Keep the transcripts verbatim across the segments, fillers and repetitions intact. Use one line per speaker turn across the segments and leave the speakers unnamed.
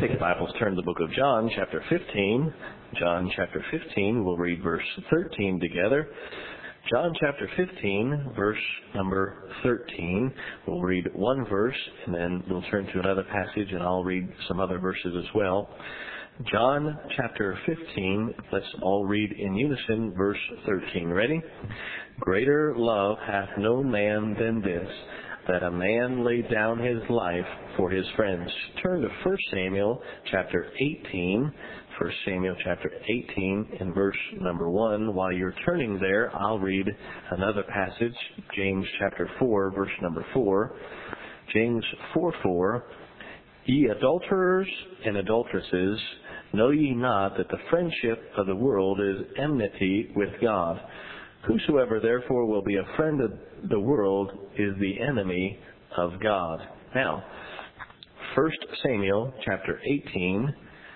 Take your Bibles, turn to the book of John, chapter fifteen. John chapter fifteen, we'll read verse thirteen together. John chapter fifteen, verse number thirteen. We'll read one verse, and then we'll turn to another passage, and I'll read some other verses as well. John chapter fifteen, let's all read in unison verse thirteen. Ready? Greater love hath no man than this, that a man laid down his life for his friends. Turn to First Samuel chapter eighteen. First Samuel chapter eighteen and verse number one. While you're turning there, I'll read another passage, James chapter four, verse number four. James four four. Ye adulterers and adulteresses, know ye not that the friendship of the world is enmity with God? Whosoever therefore will be a friend of the world is the enemy of God. Now, First Samuel chapter eighteen.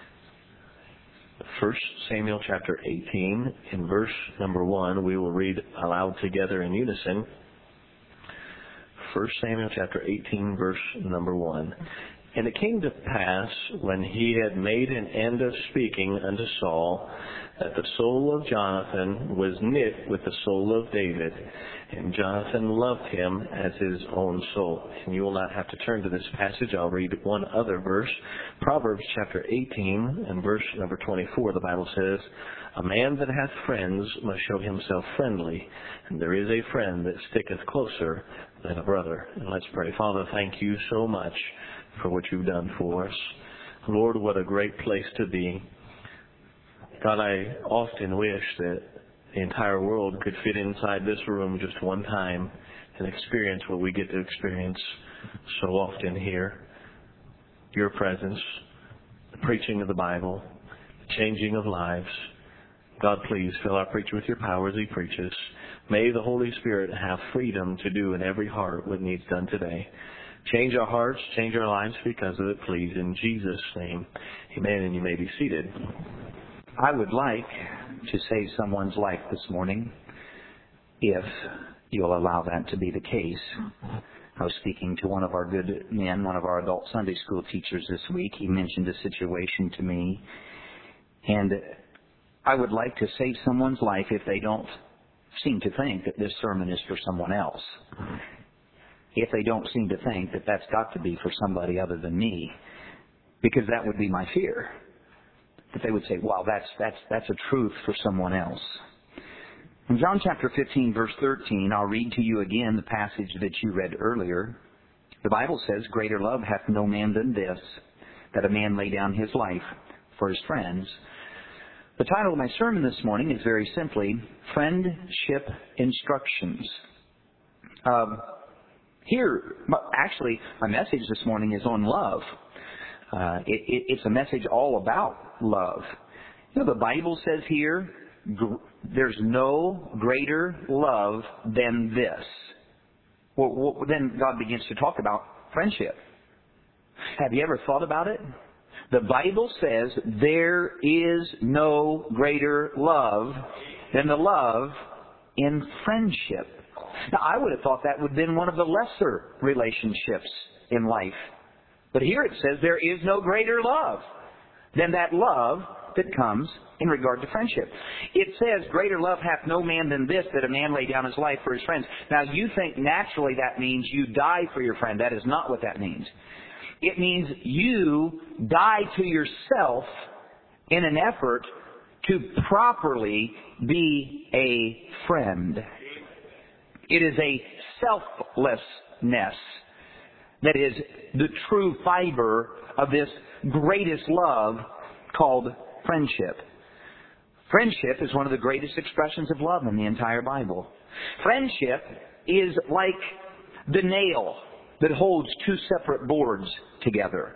First Samuel chapter eighteen, in verse number one, we will read aloud together in unison. First Samuel chapter eighteen, verse number one. And it came to pass, when he had made an end of speaking unto Saul, that the soul of Jonathan was knit with the soul of David, and Jonathan loved him as his own soul. And you will not have to turn to this passage. I'll read one other verse. Proverbs chapter eighteen and verse number twenty-four, the Bible says, a man that hath friends must show himself friendly, and there is a friend that sticketh closer than a brother. And let's pray. Father, thank you so much for what you've done for us. Lord, what a great place to be. God, I often wish that the entire world could fit inside this room just one time and experience what we get to experience so often here. Your presence, the preaching of the Bible, the changing of lives. God, please fill our preacher with your power as he preaches. May the Holy Spirit have freedom to do in every heart what needs done today. Change our hearts, change our lives because of it, please. In Jesus' name, amen, and you may be seated.
I would like to save someone's life this morning, if you'll allow that to be the case. I was speaking to one of our good men, one of our adult Sunday school teachers this week. He mentioned a situation to me, and I would like to save someone's life if they don't seem to think that this sermon is for someone else. If they don't seem to think that that's got to be for somebody other than me, because that would be my fear. That they would say, wow, that's that's that's a truth for someone else. In John chapter fifteen, verse thirteen, I'll read to you again the passage that you read earlier. The Bible says, greater love hath no man than this, that a man lay down his life for his friends. The title of my sermon this morning is very simply, Friendship Instructions. Um, here, actually, my message this morning is on love. Uh, it, it, it's a message all about love. You know, the Bible says here, gr- there's no greater love than this. Well, well, then God begins to talk about friendship. Have you ever thought about it? The Bible says there is no greater love than the love in friendship. Now, I would have thought that would have been one of the lesser relationships in life. But here it says there is no greater love than that love that comes in regard to friendship. It says, greater love hath no man than this, that a man lay down his life for his friends. Now, you think naturally that means you die for your friend. That is not what that means. It means you die to yourself in an effort to properly be a friend. It is a selflessness that is the true fiber of this greatest love called friendship. Friendship is one of the greatest expressions of love in the entire Bible. Friendship is like the nail that holds two separate boards together.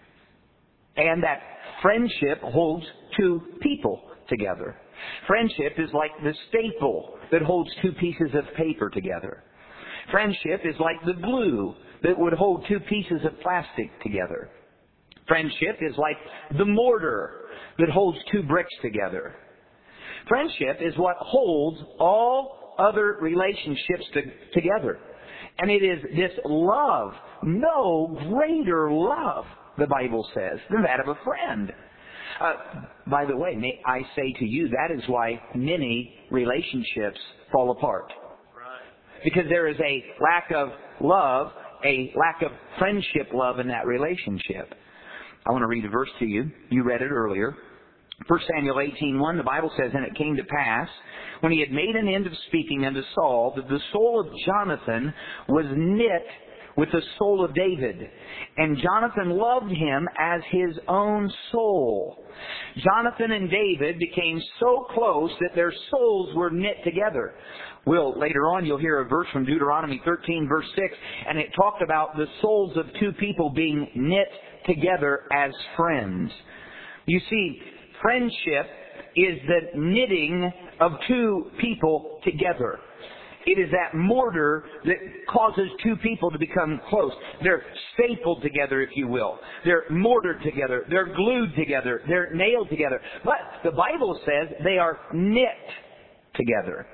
And that friendship holds two people together. Friendship is like the staple that holds two pieces of paper together. Friendship is like the glue that would hold two pieces of plastic together. Friendship is like the mortar that holds two bricks together. Friendship is what holds all other relationships to, together. And it is this love, no greater love the Bible says, than that of a friend. Uh, by the way, may I say to you, that is why many relationships fall apart. Because there is a lack of love, a lack of friendship love in that relationship. I want to read a verse to you. You read it earlier. First Samuel eighteen one, the Bible says, "And it came to pass, when he had made an end of speaking unto Saul, that the soul of Jonathan was knit with the soul of David. And Jonathan loved him as his own soul." Jonathan and David became so close that their souls were knit together. Well, later on you'll hear a verse from Deuteronomy thirteen, verse six, and it talked about the souls of two people being knit together as friends. You see, friendship is the knitting of two people together. It is that mortar that causes two people to become close. They're stapled together, if you will. They're mortared together. They're glued together. They're nailed together. But the Bible says they are knit together.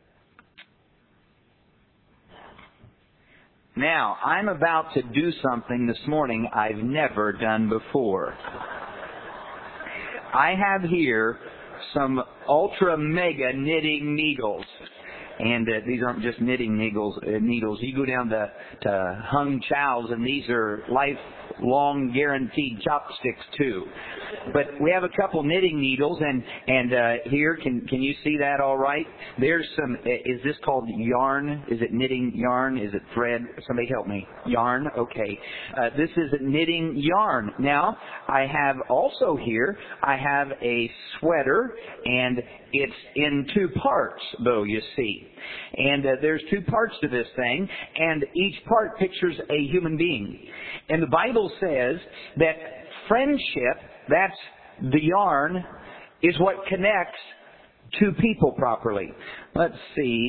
Now, I'm about to do something this morning I've never done before. I have here some ultra mega knitting needles. And uh, these aren't just knitting needles. Uh, needles. You go down to, to Hung Chow's, and these are lifelong guaranteed chopsticks too. But we have a couple knitting needles, and and uh, here, can can you see that all right? There's some. Is this called yarn? Is it knitting yarn? Is it thread? Somebody help me. Yarn. Okay. Uh, this is knitting yarn. Now I have also here. I have a sweater, and it's in two parts, though, you see. And uh, there's two parts to this thing, and each part pictures a human being. And the Bible says that friendship, that's the yarn, is what connects two people properly. Let's see.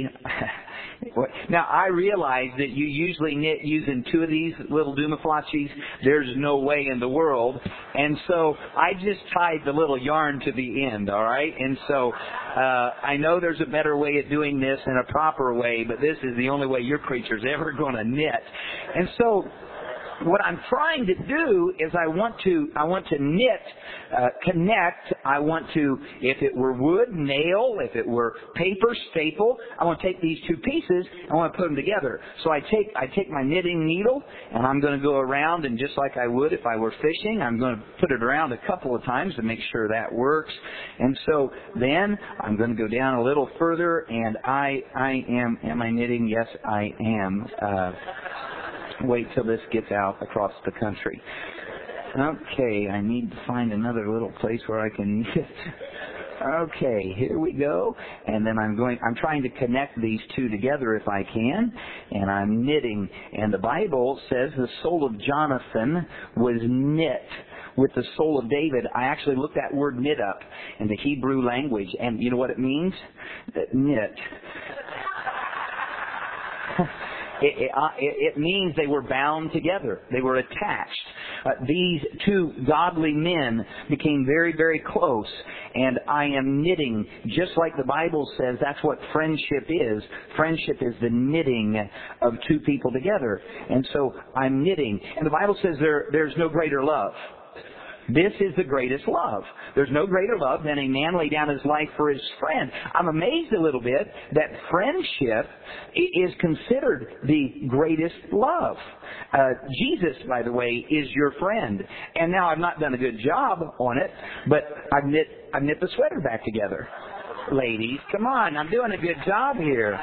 Now, I realize that you usually knit using two of these little Dumaflachis. There's no way in the world. And so I just tied the little yarn to the end, all right? And so uh, I know there's a better way of doing this in a proper way, but this is the only way your creature's ever going to knit. And so what I'm trying to do is I want to I want to knit, uh, connect. I want to, if it were wood, nail. If it were paper, staple. I want to take these two pieces. I want to put them together. So I take I take my knitting needle, and I'm going to go around, and just like I would if I were fishing, I'm going to put it around a couple of times to make sure that works. And so then I'm going to go down a little further, and I I am am I knitting? Yes, I am. Uh, Wait till this gets out across the country. Okay, I need to find another little place where I can knit. Okay, here we go. And then I'm going, I'm trying to connect these two together if I can. And I'm knitting. And the Bible says the soul of Jonathan was knit with the soul of David. I actually looked that word knit up in the Hebrew language. And you know what it means? Knit. It, it, uh, it, it means they were bound together. They were attached. Uh, these two godly men became very, very close. And I am knitting, just like the Bible says, that's what friendship is. Friendship is the knitting of two people together. And so I'm knitting. And the Bible says there, there's no greater love. This is the greatest love. There's no greater love than a man lay down his life for his friend. I'm amazed a little bit that friendship is considered the greatest love. Uh, Jesus, by the way, is your friend. And now I've not done a good job on it, but I've knit, I've knit the sweater back together. Ladies, come on, I'm doing a good job here.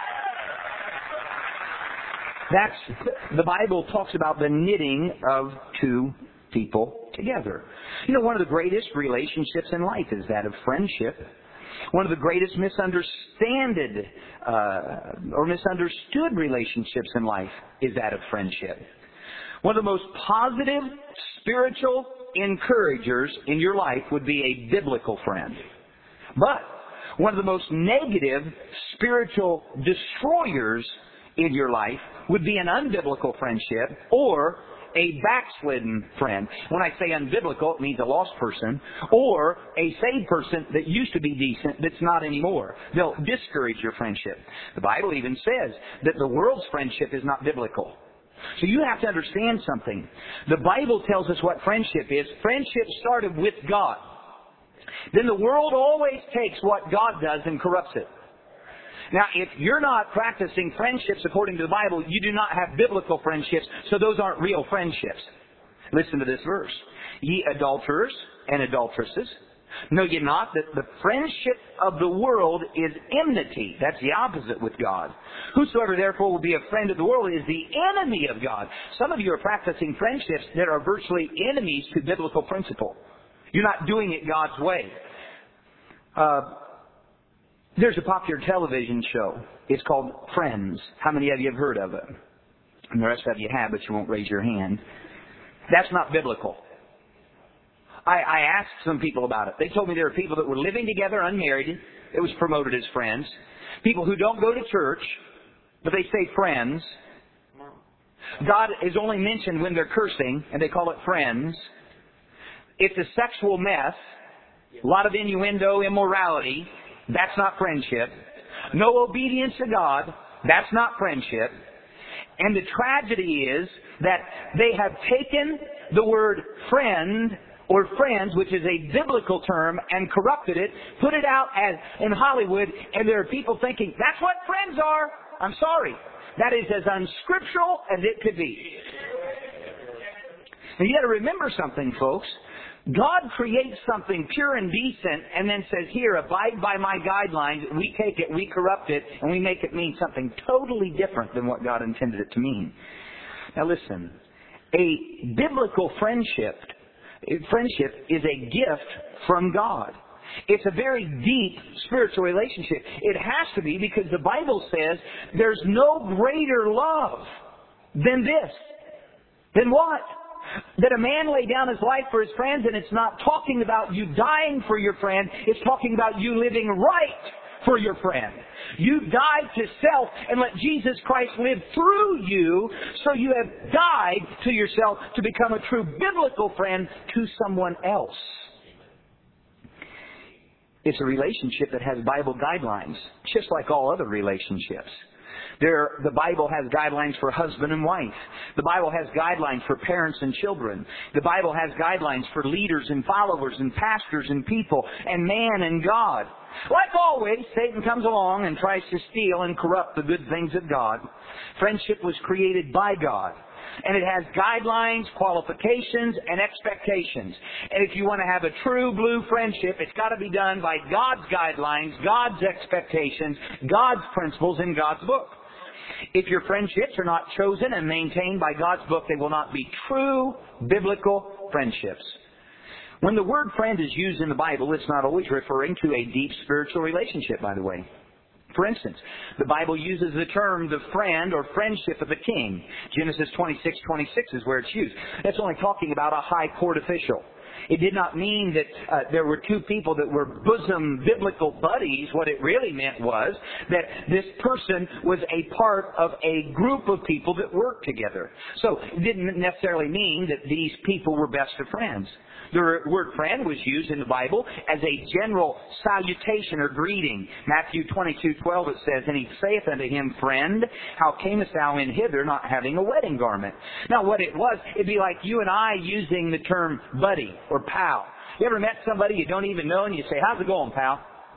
That's, the Bible talks about the knitting of two people together. You know, one of the greatest relationships in life is that of friendship. One of the greatest misunderstood uh, or misunderstood relationships in life is that of friendship. One of the most positive spiritual encouragers in your life would be a biblical friend. But one of the most negative spiritual destroyers in your life would be an unbiblical friendship or a backslidden friend. When I say unbiblical, it means a lost person, or a saved person that used to be decent that's not anymore. They'll discourage your friendship. The Bible even says that the world's friendship is not biblical. So you have to understand something. The Bible tells us what friendship is. Friendship started with God. Then the world always takes what God does and corrupts it. Now, if you're not practicing friendships according to the Bible, you do not have biblical friendships, so those aren't real friendships. Listen to this verse. Ye adulterers and adulteresses, know ye not that the friendship of the world is enmity? That's the opposite with God. Whosoever therefore will be a friend of the world is the enemy of God. Some of you are practicing friendships that are virtually enemies to biblical principle. You're not doing it God's way. Uh, there's a popular television show. It's called Friends. How many of you have heard of it? And the rest of you have, but you won't raise your hand. That's not biblical. I, I asked some people about it. They told me there were people that were living together unmarried. It was promoted as friends. People who don't go to church, but they say friends. God is only mentioned when they're cursing, and they call it friends. It's a sexual mess. A lot of innuendo, immorality. That's not friendship. No obedience to God. That's not friendship. And the tragedy is that they have taken the word friend or friends, which is a biblical term, and corrupted it, put it out as in Hollywood, and there are people thinking, that's what friends are. I'm sorry. That is as unscriptural as it could be. And you got to remember something, folks. God creates something pure and decent and then says, here, abide by my guidelines. We take it, we corrupt it, and we make it mean something totally different than what God intended it to mean. Now listen, a biblical friendship, friendship is a gift from God. It's a very deep spiritual relationship. It has to be, because the Bible says there's no greater love than this. Then what? That a man lay down his life for his friends, and it's not talking about you dying for your friend. It's talking about you living right for your friend. You died to self and let Jesus Christ live through you, so you have died to yourself to become a true biblical friend to someone else. It's a relationship that has Bible guidelines, just like all other relationships. There, the Bible has guidelines for husband and wife. The Bible has guidelines for parents and children. The Bible has guidelines for leaders and followers and pastors and people and man and God. Like always, Satan comes along and tries to steal and corrupt the good things of God. Friendship was created by God. And it has guidelines, qualifications, and expectations. And if you want to have a true blue friendship, it's got to be done by God's guidelines, God's expectations, God's principles in God's book. If your friendships are not chosen and maintained by God's book, they will not be true biblical friendships. When the word friend is used in the Bible, it's not always referring to a deep spiritual relationship, by the way. For instance, the Bible uses the term the friend or friendship of a king. Genesis twenty-six twenty-six is where it's used. That's only talking about a high court official. It did not mean that uh, there were two people that were bosom biblical buddies. What it really meant was that this person was a part of a group of people that worked together. So it didn't necessarily mean that these people were best of friends. The word friend was used in the Bible as a general salutation or greeting. Matthew twenty-two twelve it says, and he saith unto him, Friend, how camest thou in hither not having a wedding garment? Now what it was, it'd be like you and I using the term buddy or pal. You ever met somebody you don't even know and you say, how's it going, pal?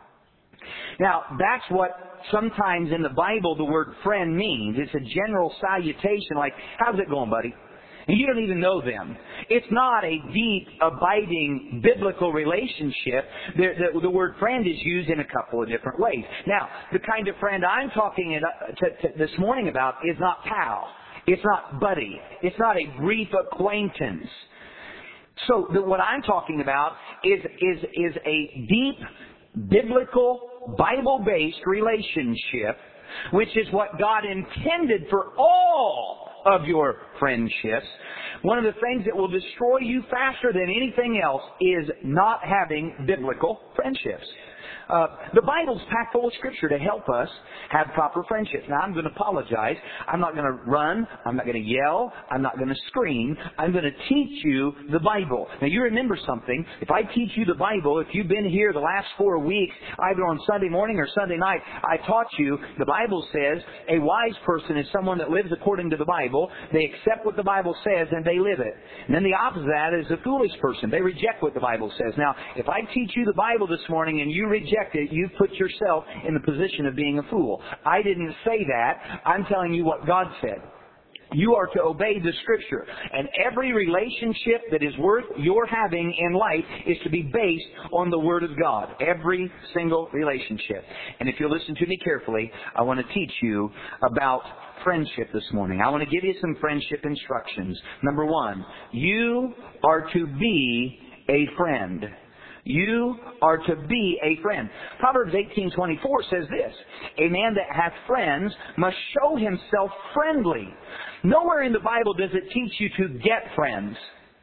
Now that's what sometimes in the Bible the word friend means. It's a general salutation like, how's it going, buddy? And you don't even know them. It's not a deep, abiding, biblical relationship. The, the, the word friend is used in a couple of different ways. Now, the kind of friend I'm talking it, to, to, this morning about is not pal. It's not buddy. It's not a brief acquaintance. So the, what I'm talking about is, is, is a deep, biblical, Bible-based relationship, which is what God intended for all of your friendships. One of the things that will destroy you faster than anything else is not having biblical friendships. Uh, the Bible's packed full of Scripture to help us have proper friendships. Now, I'm going to apologize. I'm not going to run. I'm not going to yell. I'm not going to scream. I'm going to teach you the Bible. Now, you remember something. If I teach you the Bible, if you've been here the last four weeks, either on Sunday morning or Sunday night, I taught you the Bible says a wise person is someone that lives according to the Bible. They accept what the Bible says and they live it. And then the opposite of that is a foolish person. They reject what the Bible says. Now, if I teach you the Bible this morning and you reject it, you've put yourself in the position of being a fool. I didn't say that. I'm telling you what God said. You are to obey the Scripture. And every relationship that is worth your having in life is to be based on the Word of God. Every single relationship. And if you'll listen to me carefully, I want to teach you about friendship this morning. I want to give you some friendship instructions. Number one, you are to be a friend. You are to be a friend. Proverbs eighteen twenty-four says this, a man that hath friends must show himself friendly. Nowhere in the Bible does it teach you to get friends.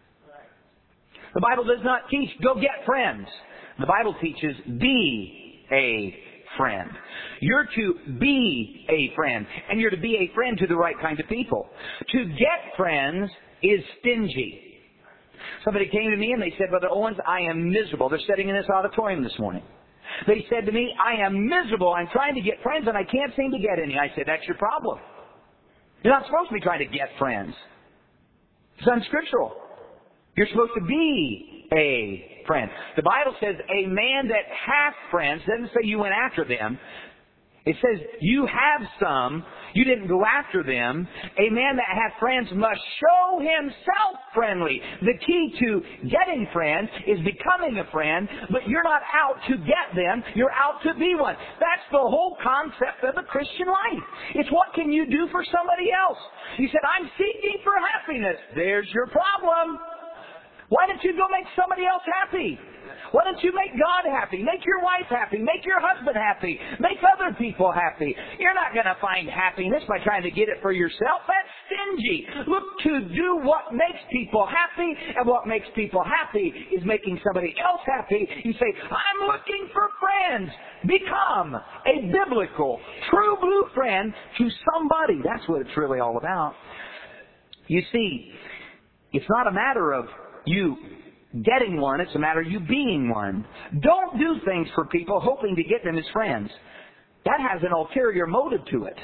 The Bible does not teach, go get friends. The Bible teaches, be a friend. You're to be a friend. And you're to be a friend to the right kind of people. To get friends is stingy. Somebody came to me and they said, Brother Owens, I am miserable. They're sitting in this auditorium this morning. They said to me, I am miserable. I'm trying to get friends and I can't seem to get any. I said, that's your problem. You're not supposed to be trying to get friends. It's unscriptural. You're supposed to be a friend. The Bible says a man that hath friends, doesn't say you went after them. It says you have some, you didn't go after them. A man that hath friends must show himself friendly. The key to getting friends is becoming a friend, but you're not out to get them, you're out to be one. That's the whole concept of the Christian life. It's what can you do for somebody else. You said, I'm seeking for happiness. There's your problem. Why don't you go make somebody else happy? Why don't you make God happy? Make your wife happy. Make your husband happy. Make other people happy. You're not going to find happiness by trying to get it for yourself. That's stingy. Look to do what makes people happy, and what makes people happy is making somebody else happy. You say, I'm looking for friends. Become a biblical, true blue friend to somebody. That's what it's really all about. You see, it's not a matter of you getting one, it's a matter of you being one. Don't do things for people hoping to get them as friends. That has an ulterior motive to it.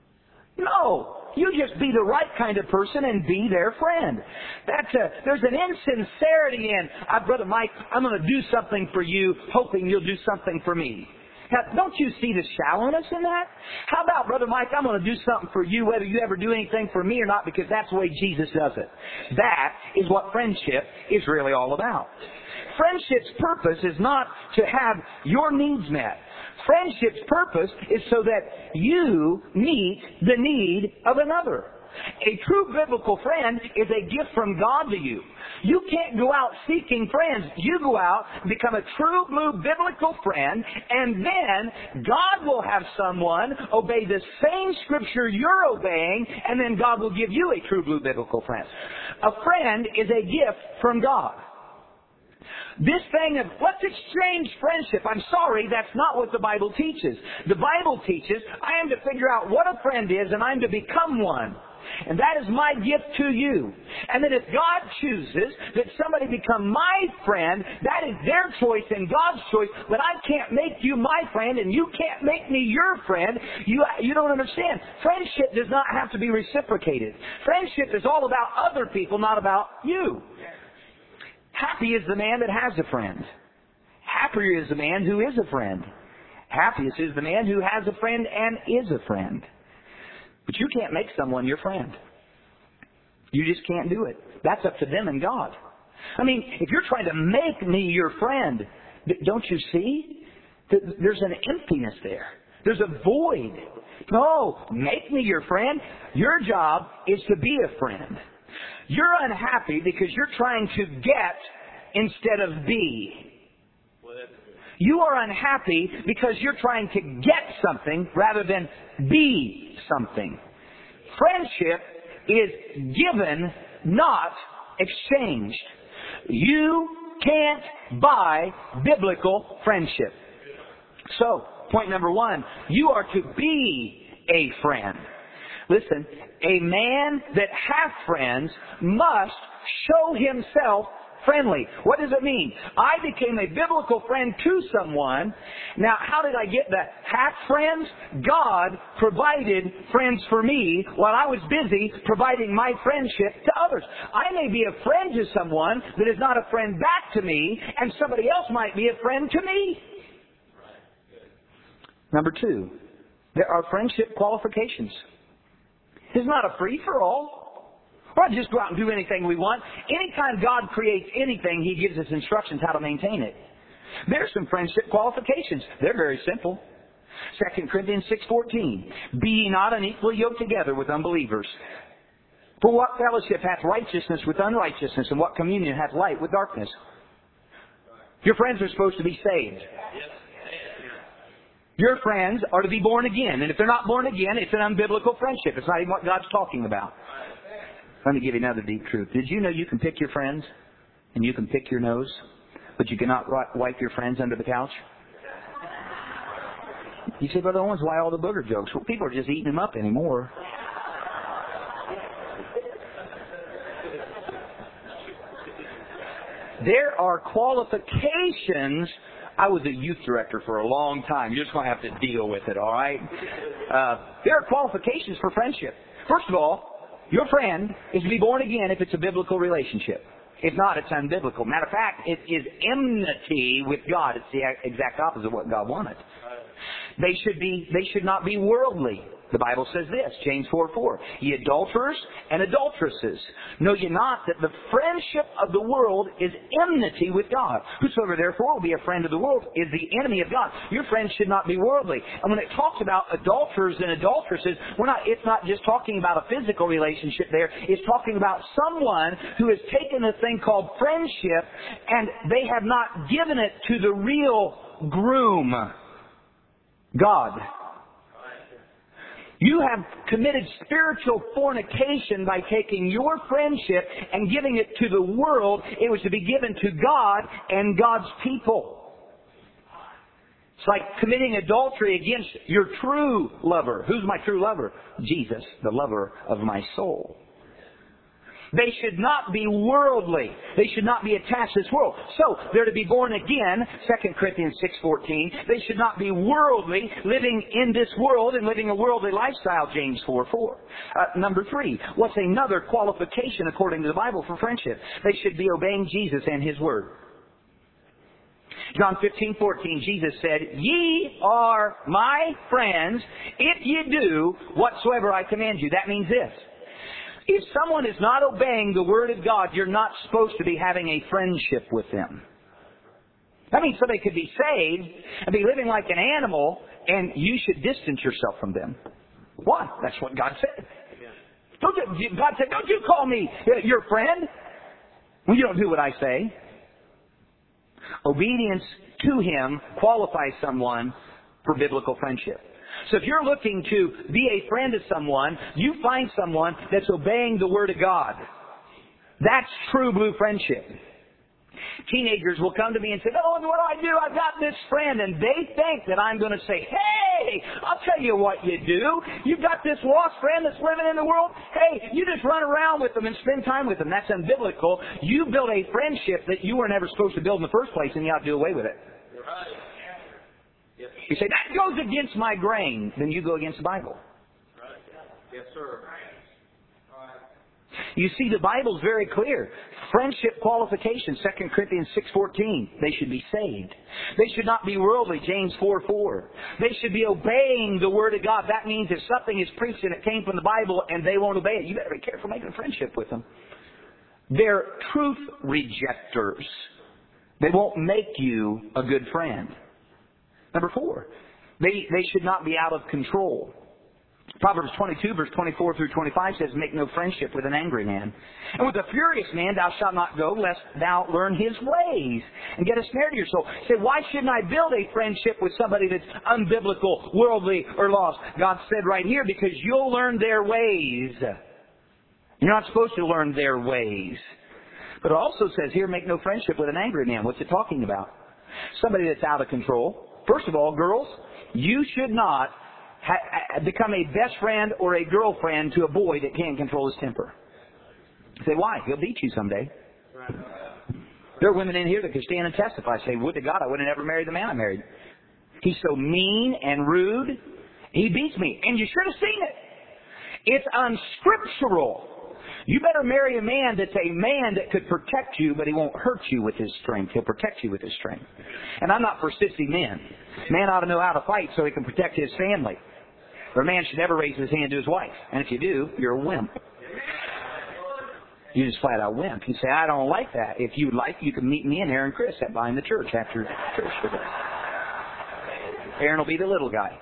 No, you just be the right kind of person and be their friend. That's a, there's an insincerity in, uh, Brother Mike, I'm going to do something for you, hoping you'll do something for me. Now, don't you see the shallowness in that? How about, Brother Mike, I'm going to do something for you whether you ever do anything for me or not, because that's the way Jesus does it. That is what friendship is really all about. Friendship's purpose is not to have your needs met. Friendship's purpose is so that you meet the need of another. A true biblical friend is a gift from God to you. You can't go out seeking friends. You go out, become a true blue biblical friend, and then God will have someone obey the same scripture you're obeying, and then God will give you a true blue biblical friend. A friend is a gift from God. This thing of, let's exchange friendship. I'm sorry, that's not what the Bible teaches. The Bible teaches, I am to figure out what a friend is, and I'm to become one. And that is my gift to you. And that if God chooses that somebody become my friend, that is their choice and God's choice. But I can't make you my friend, and you can't make me your friend. You, you don't understand. Friendship does not have to be reciprocated. Friendship is all about other people, not about you. Happy is the man that has a friend. Happier is the man who is a friend. Happiest is the man who has a friend and is a friend. But you can't make someone your friend. You just can't do it. That's up to them and God. I mean, if you're trying to make me your friend, don't you see? There's an emptiness there. There's a void. No, make me your friend. Your job is to be a friend. You're unhappy because you're trying to get instead of be. You are unhappy because you're trying to get something rather than be something. Friendship is given, not exchanged. You can't buy biblical friendship. So, point number one, you are to be a friend. Listen, a man that has friends must show himself friendly. What does it mean? I became a biblical friend to someone. Now, how did I get the half friends? God provided friends for me while I was busy providing my friendship to others. I may be a friend to someone that is not a friend back to me, and somebody else might be a friend to me. Number two, there are friendship qualifications. It's not a free-for-all. Or just go out and do anything we want. Anytime God creates anything, He gives us instructions how to maintain it. There's some friendship qualifications. They're very simple. Second Corinthians six fourteen. Be ye not unequally yoked together with unbelievers. For what fellowship hath righteousness with unrighteousness, and what communion hath light with darkness? Your friends are supposed to be saved. Your friends are to be born again. And if they're not born again, it's an unbiblical friendship. It's not even what God's talking about. Let me give you another deep truth. Did you know you can pick your friends and you can pick your nose, but you cannot wipe your friends under the couch? You say, Brother Owens, why all the booger jokes? Well, people are just eating them up anymore. There are qualifications. I was a youth director for a long time. You're just going to have to deal with it, all right? Uh, there are qualifications for friendship. First of all, your friend is to be born again if it's a biblical relationship. If not, it's unbiblical. Matter of fact, it is enmity with God. It's the exact opposite of what God wanted. They should be. They should not be worldly. The Bible says this, James four four. Ye adulterers and adulteresses, know ye not that the friendship of the world is enmity with God? Whosoever therefore will be a friend of the world is the enemy of God. Your friends should not be worldly. And when it talks about adulterers and adulteresses, we're not, it's not just talking about a physical relationship there. It's talking about someone who has taken a thing called friendship and they have not given it to the real groom, God. You have committed spiritual fornication by taking your friendship and giving it to the world. It was to be given to God and God's people. It's like committing adultery against your true lover. Who's my true lover? Jesus, the lover of my soul. They should not be worldly. They should not be attached to this world. So, they're to be born again, Second Corinthians six fourteen. They should not be worldly, living in this world and living a worldly lifestyle, James four four. Uh, number three, what's another qualification according to the Bible for friendship? They should be obeying Jesus and His Word. John fifteen fourteen, Jesus said, Ye are my friends if ye do whatsoever I command you. That means this. If someone is not obeying the Word of God, you're not supposed to be having a friendship with them. That means somebody could be saved and be living like an animal, and you should distance yourself from them. Why? That's what God said. Don't you, God said, don't you call me your friend when you don't do what I say. Obedience to Him qualifies someone for biblical friendship. So if you're looking to be a friend to someone, you find someone that's obeying the Word of God. That's true blue friendship. Teenagers will come to me and say, oh, what do I do? I've got this friend. And they think that I'm going to say, hey, I'll tell you what you do. You've got this lost friend that's living in the world. Hey, you just run around with them and spend time with them. That's unbiblical. You build a friendship that you were never supposed to build in the first place, and you ought to do away with it. You say, that goes against my grain. Then you go against the Bible.
Yes, sir.
You see, the Bible's very clear. Friendship qualifications, Second Corinthians six fourteen. They should be saved. They should not be worldly, James four four. They should be obeying the Word of God. That means if something is preached and it came from the Bible and they won't obey it, you better be careful making a friendship with them. They're truth rejectors. They won't make you a good friend. Number four, they, they should not be out of control. Proverbs twenty-two, verse twenty-four through twenty-five says, make no friendship with an angry man. And with a furious man thou shalt not go, lest thou learn his ways and get a snare to your soul. Say, why shouldn't I build a friendship with somebody that's unbiblical, worldly, or lost? God said right here, because you'll learn their ways. You're not supposed to learn their ways. But it also says here, make no friendship with an angry man. What's it talking about? Somebody that's out of control. first of all, girls, you should not ha- become a best friend or a girlfriend to a boy that can't control his temper. You say, why? He'll beat you someday. There are women in here that could stand and testify, say, would to God, I would have never married the man I married. He's so mean and rude. He beats me. And you should have seen it. It's unscriptural. You better marry a man that's a man that could protect you, but he won't hurt you with his strength. He'll protect you with his strength. And I'm not for sissy men. Man ought to know how to fight so he can protect his family. Or a man should never raise his hand to his wife. And if you do, you're a wimp. You just flat out wimp. You say, I don't like that. If you'd like, you can meet me and Aaron Chris at behind the church after church today. Aaron will be the little guy.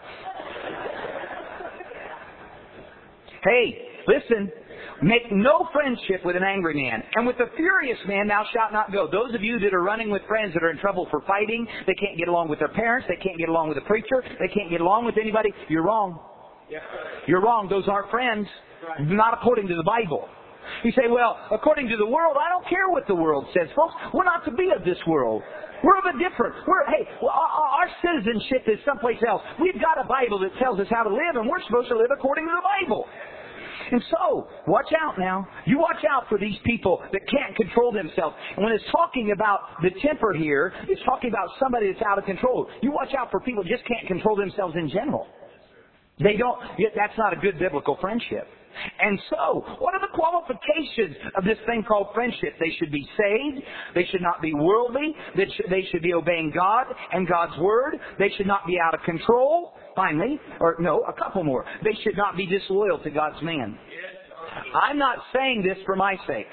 Hey, listen. Make no friendship with an angry man. And with a furious man thou shalt not go. Those of you that are running with friends that are in trouble for fighting, they can't get along with their parents, they can't get along with a preacher, they can't get along with anybody, you're wrong. You're wrong. Those aren't friends. Not according to the Bible. You say, well, according to the world, I don't care what the world says. Folks, we're not to be of this world. We're of a different. We're, hey, well, our, our citizenship is someplace else. We've got a Bible that tells us how to live, and we're supposed to live according to the Bible. And so, watch out now. You watch out for these people that can't control themselves. And when it's talking about the temper here, it's talking about somebody that's out of control. You watch out for people that just can't control themselves in general. They don't. That's not a good biblical friendship. And so, what are the qualifications of this thing called friendship? They should be saved. They should not be worldly. They should, they should be obeying God and God's Word. They should not be out of control. Finally, or no, a couple more. They should not be disloyal to God's man. I'm not saying this for my sake.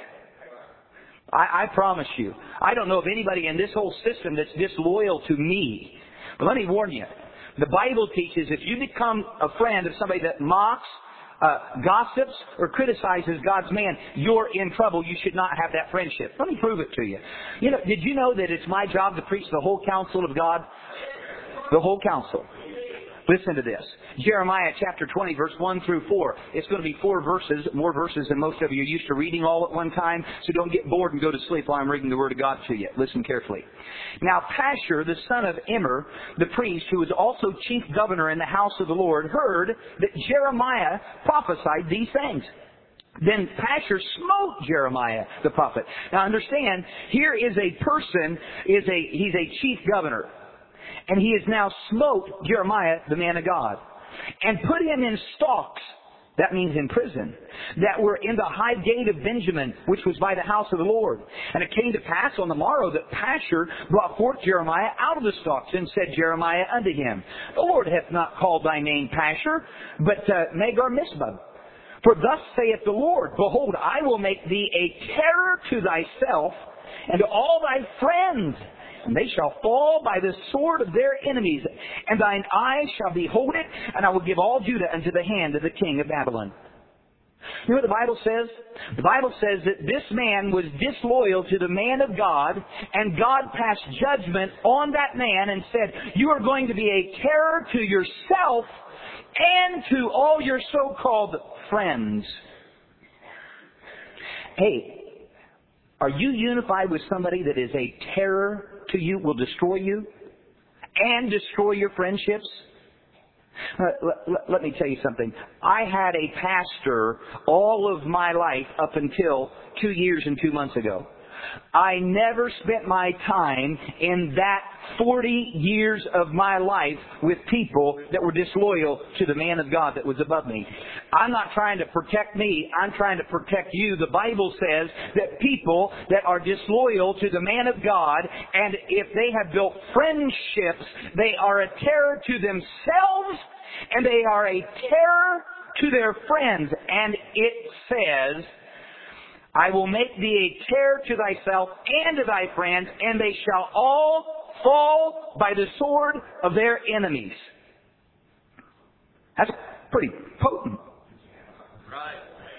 I, I promise you. I don't know of anybody in this whole system that's disloyal to me. But let me warn you. The Bible teaches if you become a friend of somebody that mocks, Uh, gossips or criticizes God's man, you're in trouble. You should not have that friendship. Let me prove it to you. You know, did you know that it's my job to preach the whole counsel of God? The whole counsel. Listen to this. Jeremiah chapter twenty, verse one through four. It's going to be four verses, more verses than most of you are used to reading all at one time, so don't get bored and go to sleep while I'm reading the Word of God to you. Listen carefully. Now Pashur, the son of Immer, the priest, who was also chief governor in the house of the Lord, heard that Jeremiah prophesied these things. Then Pashur smote Jeremiah the prophet. Now understand, here is a person, is a he's a chief governor. And he has now smote Jeremiah, the man of God, and put him in stocks, that means in prison, that were in the high gate of Benjamin, which was by the house of the Lord. And it came to pass on the morrow that Pashur brought forth Jeremiah out of the stocks, and said Jeremiah unto him, The Lord hath not called thy name Pashur, but uh, Magar-Mizbah. For thus saith the Lord, Behold, I will make thee a terror to thyself and to all thy friends, and they shall fall by the sword of their enemies, and thine eyes shall behold it, and I will give all Judah unto the hand of the king of Babylon. You know what the Bible says? The Bible says that this man was disloyal to the man of God, and God passed judgment on that man and said, You are going to be a terror to yourself and to all your so-called friends. Hey, are you unified with somebody that is a terror to you, will destroy you, and destroy your friendships? Uh, let, let me tell you something. I had a pastor all of my life up until two years and two months ago. I never spent my time in that forty years of my life with people that were disloyal to the man of God that was above me. I'm not trying to protect me. I'm trying to protect you. The Bible says that people that are disloyal to the man of God, and if they have built friendships, they are a terror to themselves, and they are a terror to their friends. And it says, I will make thee a terror to thyself and to thy friends, and they shall all fall by the sword of their enemies. That's pretty potent.
Right.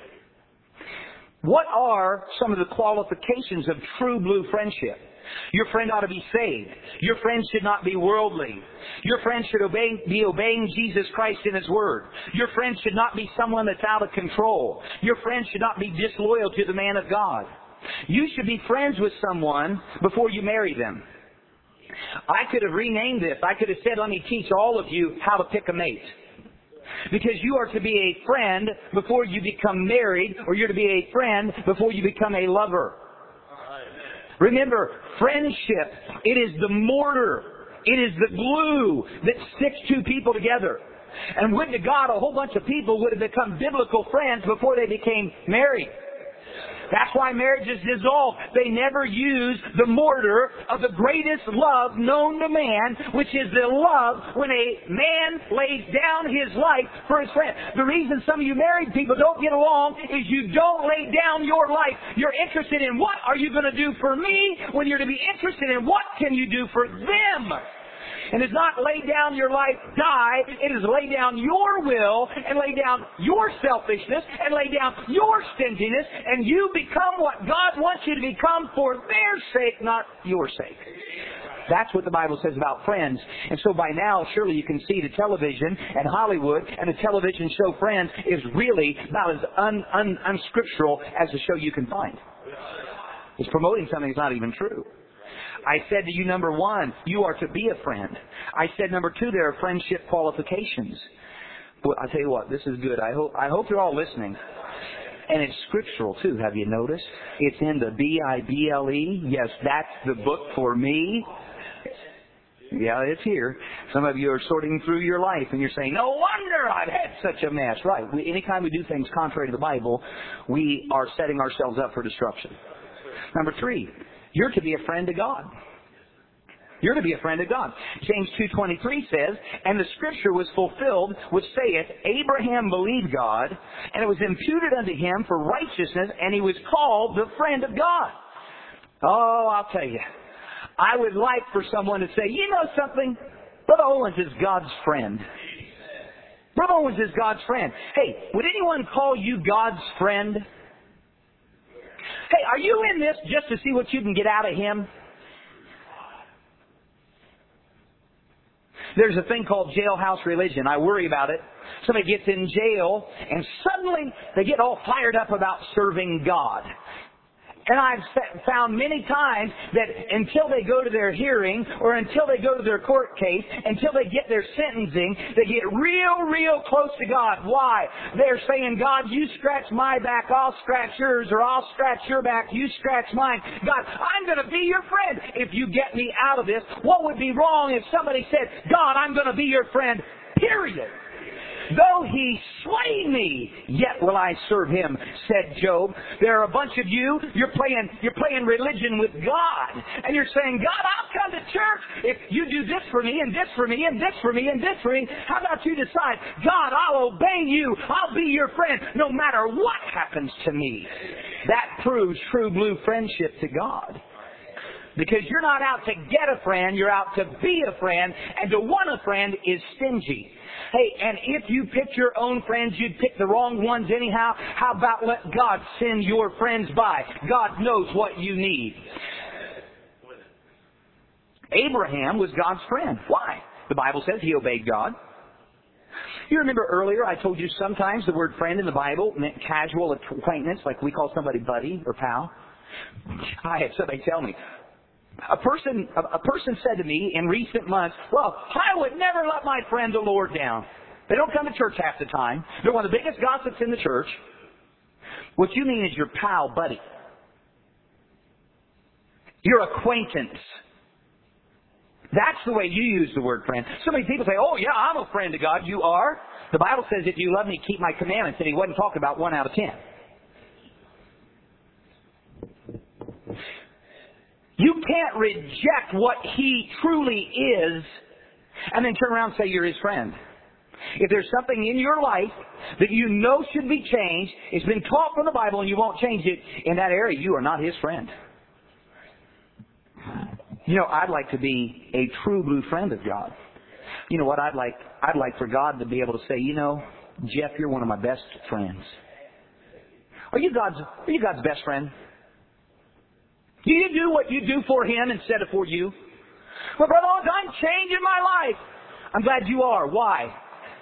What are some of the qualifications of true blue friendship? Your friend ought to be saved. Your friend should not be worldly. Your friend should obey, be obeying Jesus Christ in His Word. Your friend should not be someone that's out of control. Your friend should not be disloyal to the man of God. You should be friends with someone before you marry them. I could have renamed this. I could have said, let me teach all of you how to pick a mate. Because you are to be a friend before you become married, or you're to be a friend before you become a lover. Remember, friendship, it is the mortar, it is the glue that sticks two people together. And would to God, a whole bunch of people would have become biblical friends before they became married. That's why marriages dissolve. They never use the mortar of the greatest love known to man, which is the love when a man lays down his life for his friend. The reason some of you married people don't get along is you don't lay down your life. You're interested in what are you going to do for me, when you're to be interested in what can you do for them. And it's not lay down your life, die. It is lay down your will and lay down your selfishness and lay down your stinginess, and you become what God wants you to become for their sake, not your sake. That's what the Bible says about friends. And so by now, surely you can see the television and Hollywood and the television show Friends is really about as un, un, unscriptural as the show you can find. It's promoting something that's not even true. I said to you, number one, you are to be a friend. I said, number two, there are friendship qualifications. Well, I'll tell you what, this is good. I hope, I hope you're all listening. And it's scriptural, too. Have you noticed? It's in the B I B L E. Yes, that's the book for me. Yeah, it's here. Some of you are sorting through your life and you're saying, no wonder I've had such a mess. Right. We, anytime we do things contrary to the Bible, we are setting ourselves up for destruction. Number three, you're to be a friend to God. You're to be a friend of God. James two twenty-three says, and the scripture was fulfilled, which saith, Abraham believed God, and it was imputed unto him for righteousness, and he was called the friend of God. Oh, I'll tell you, I would like for someone to say, you know something? Brother Owens is God's friend. Brother Owens is God's friend. Hey, would anyone call you God's friend? Hey, are you in this just to see what you can get out of him? There's a thing called jailhouse religion. I worry about it. Somebody gets in jail and suddenly they get all fired up about serving God. And I've found many times that until they go to their hearing or until they go to their court case, until they get their sentencing, they get real, real close to God. Why? They're saying, God, you scratch my back, I'll scratch yours, or I'll scratch your back, you scratch mine. God, I'm going to be your friend if you get me out of this. What would be wrong if somebody said, God, I'm going to be your friend, period? Though he slay me, yet will I serve him, said Job. There are a bunch of you, you're playing, you're playing religion with God. And you're saying, God, I'll come to church if you do this for me, and this for me, and this for me, and this for me. How about you decide, God, I'll obey you. I'll be your friend no matter what happens to me. That proves true blue friendship to God. Because you're not out to get a friend, you're out to be a friend, and to want a friend is stingy. Hey, and if you pick your own friends, you'd pick the wrong ones anyhow. How about let God send your friends by? God knows what you need. Abraham was God's friend. Why? The Bible says he obeyed God. You remember earlier I told you sometimes the word friend in the Bible meant casual acquaintance, like we call somebody buddy or pal. I had somebody tell me, A person, a person said to me in recent months, well, I would never let my friend the Lord down. They don't come to church half the time. They're one of the biggest gossips in the church. What you mean is your pal, buddy. Your acquaintance. That's the way you use the word friend. So many people say, oh yeah, I'm a friend of God. You are? The Bible says if you love me, keep my commandments. And he wasn't talking about one out of ten. You can't reject what he truly is and then turn around and say you're his friend. If there's something in your life that you know should be changed, it's been taught from the Bible and you won't change it, in that area you are not his friend. You know, I'd like to be a true blue friend of God. You know what I'd like? I'd like for God to be able to say, you know, Jeff, you're one of my best friends. Are you God's, are you God's best friend? Do you do what you do for him instead of for you? Well, Brother Owens, I'm changing my life. I'm glad you are. Why?